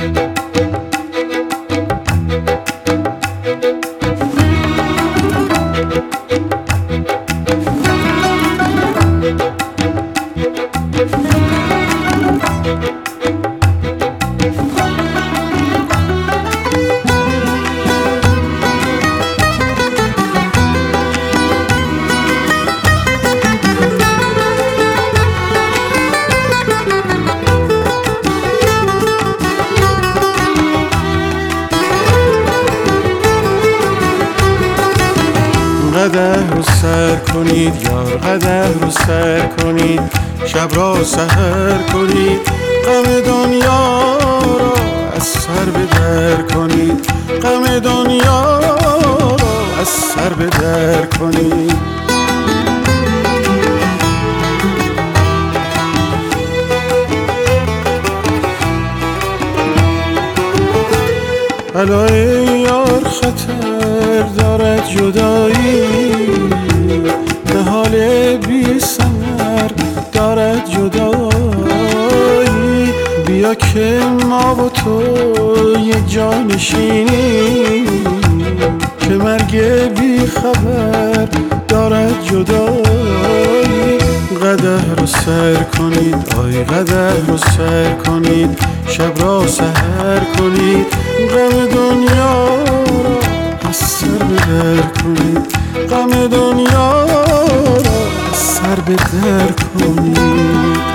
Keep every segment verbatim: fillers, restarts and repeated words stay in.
قدح رو سر کنید یار، قدح رو سر کنید، شب را سحر کنید، غم دنیا را از سر به در کنید، غم دنیا را از سر به در کنید. بلای یار خطر دارد جدایی، نهال بی ثمر دارد جدایی. بیا که ما و تو یک جا نشینیم، که مرگ بی خبر دارد جدایی. قدح رو سر کنید آی قدح رو سر کنید، شب را سحر کنید، غم دنیا را از سر به در کنید، غم دنیا را از سر به در کنید.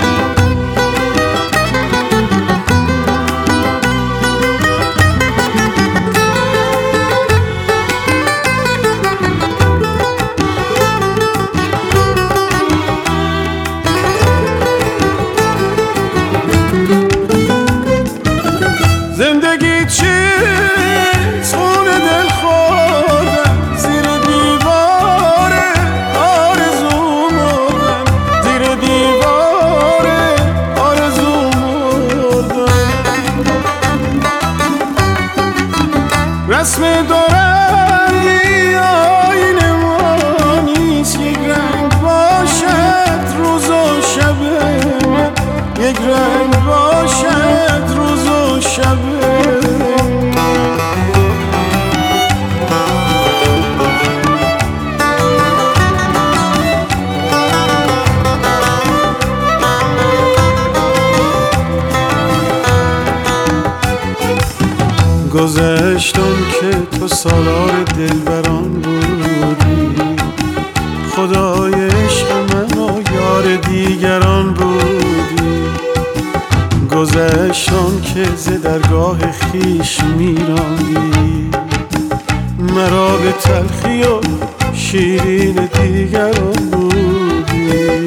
زندگی چیست خون دل خوردن، زیر دیوار آرزو مردن، زیر دیوار آرزو مردن. رسم دورنگی آیین ما نیست، یک رنگ باشد روز و شب من، یک رنگ باشد روز و شب. گذشتم که تو سالار دلبران بودی، خدای عشق من و یار دیگران بودی. گذشتم که ز درگاه خویش میراندی، مرا به تلخی و شیرین دیگران بودی.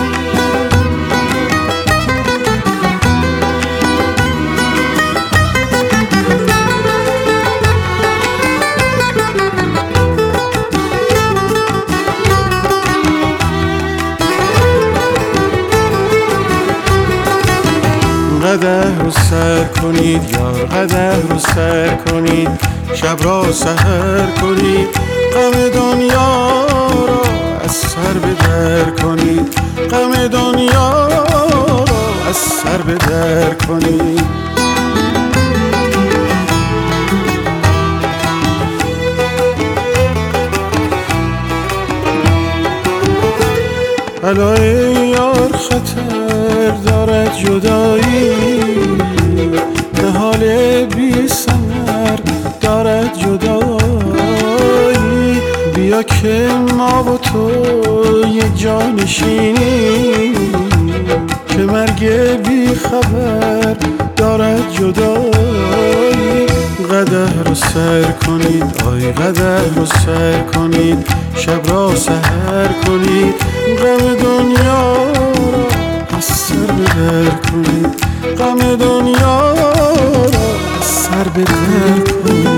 قدح رو سر کنید یار، قدح رو سر کنید، شب را سحر کنید، غم دنیا را از سر به در کنید، غم دنیا را از سر به در کنید. بلای یار خطر دارد جدایی، نهال بی ثمر دارد جدایی. بیا که ما و تو یک جا نشینیم، که مرگ بی خبر دارد جدایی. قدح رو سر کنید آی قدح رو سر کنید، شب را سحر کنید، غم دنیا را از سر به در کنید، غم دنیا را از سر به در کنید.